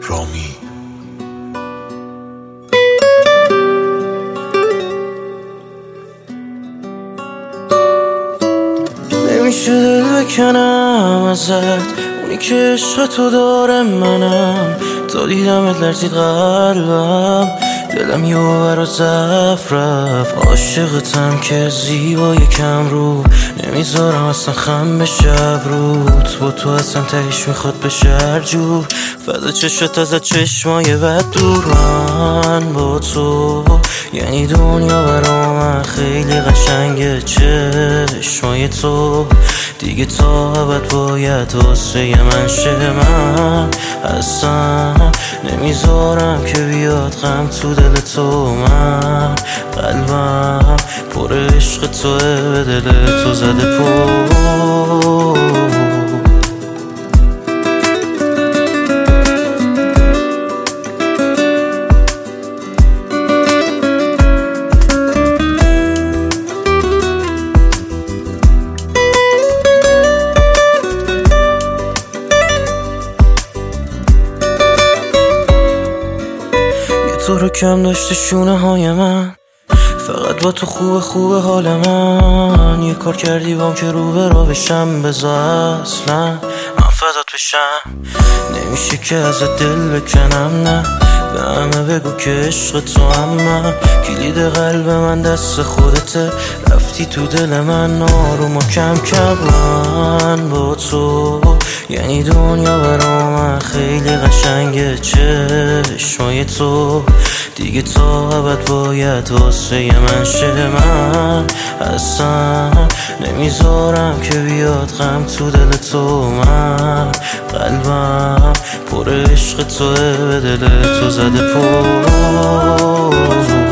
رامی. نمیشه دل بکنم ازت، اونی که عشق تو داره منم. تا دیدمت لرزید قلبم، دلم یه برا ضعف رفت. عاشقتم که زیبای کم رو، نمیذارم اصلا خم بشه ابروت. با تو اصلا تهش میخواد بشه هر جور. فدا چشت ازت چشمای بد دور. من با تو یعنی دنیا برا من خیلی قشنگه. چشمای تو دیگه تا ابد باید واسه من شه. من اصلا نمیذارم که بیاد غم تو دل تو. من قلبم پر عشق توه، به دل تو زده پر. تو رو کم داشته شونه های من، فقط با تو خوبه حال من. یه کار کردی بام که رو به را بشم، بذار اصلا من فدات بشم. نمیشه که ازت دل بکنم، نه به همه بگو که عشق تو هم. من کلید قلب من دست خودته، رفتی تو دل من آروم و کم کم. من با تو یعنی دنیا برا من خیلی قشنگه. چشمای تو دیگه تا ابد باید واسه من شه. من اصلا نمیذارم که بیاد غم تو دل تو. من قلبم پر عشق توه، به دل تو زده پر.